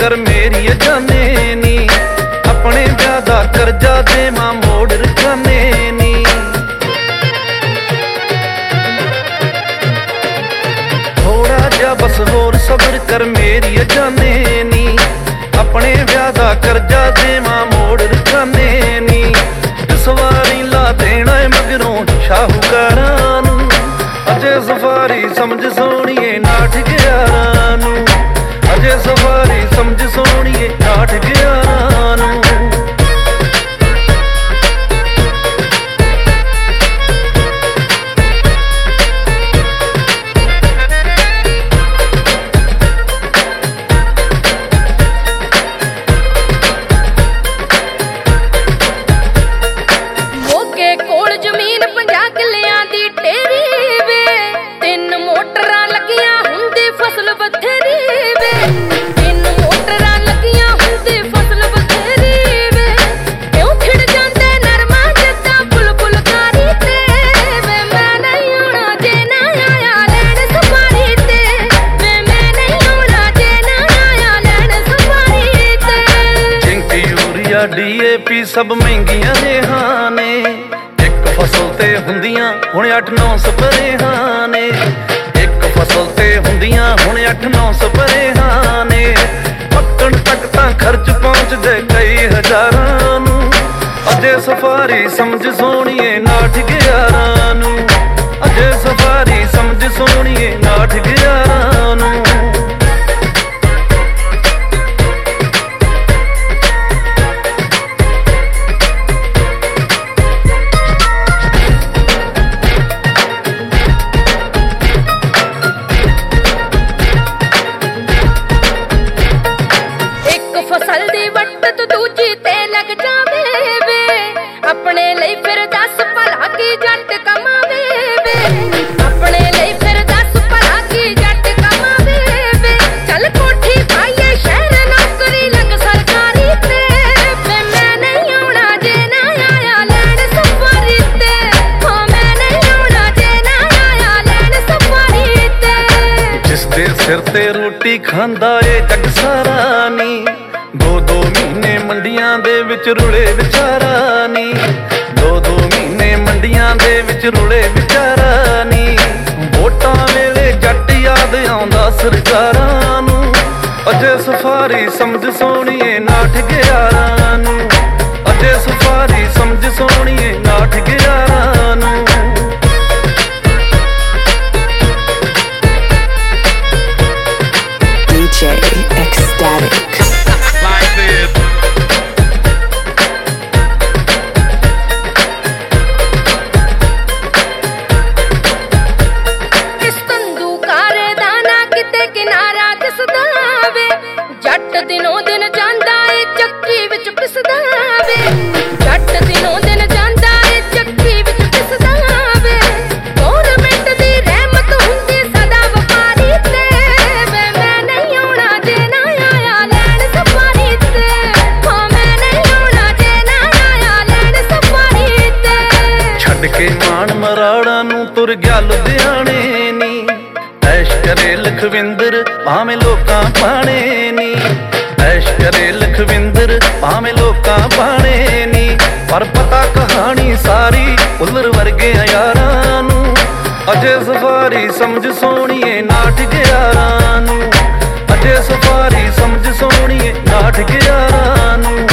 कर मेरी जाने नी, अपने ब्याह दा करजा देवां मोड़ रखाने नी। थोड़ा जा बस होर सबर कर मेरी जाने नी, अपने ब्याह दा करजा देवां मोड़ रखाने नी। इस वारी ला देना है मगरों शाहूकारां नूं, अजे सफारी समझ सोहणीए 8/11 नूं, अजे सफारी समझ सोहणीए 8/11 नूं। DAP सब महंगियां ने हाने, एक फसल ते हुंदियां हुण 8-9 स्प्रेहां ने, एक फसल ते हुंदियां हुण 8-9 स्प्रेहां ने। पक्कण तक तां खर्च पहुंचदे कई हज़ारां नूं, अजे सफारी समझ सोहणीए 8/11 नूं, अजे सफारी समझ सोहणीए 8/11 नूं। फसल दी वट तू दूजी ते लग जावे वे, अपने लिए फिर दस भला की जट कमावे वे, अपने लिए फिर दस भला की जट कमावे वे। चल कोठी पाइए शहर नौकरी लग सरकारी ते, मैं नहीं आउणा जे ना आया लैण सफारी ते, हाँ मैं नहीं आउणा जे ना आया लैण सफारी ते। जिस दे सिर ते रोटी खांदा ए जग सारा नी, 2-2 महीने मंडियां दे विच रुले विचारा नी, 2-2 महीने मंडियां दे विच रुले विचारा नी। वोटां वेले जट याद आउंदा सरकारां नूं, अजे सफारी समझ सोहणीए 8/11 नूं, अजे सफारी समझ सोहणीए 8/11 नूं। DJ Ecstatic. जट दिनों दिन जांदा ए चक्की विच पिसदा वे, जट दिनों दिन जांदा ए चक्की विच पिसदा वे। गवर्नमेंट दी रहमत हुंदी सदा वफारी ते, वे मैं नहीं आउणा जे ना आया लैण सफारी ते, हाँ मैं नहीं आउणा जे ना आया लैण सफारी ते। छड्ड के माण मराड़ा नूं तुर गया लुधियाणे नी, ऐश करे लखविंदर भावें लोकां पाणे नी, ऐश करे लखविंदर भावें लोकां पाणे नी। पर पता कहानी सारी उलर वर्गे यारां नूं, अजे सफारी समझ सोहणीए 8/11 नूं, अजे सफारी समझ सोहणीए 8/11 नूं।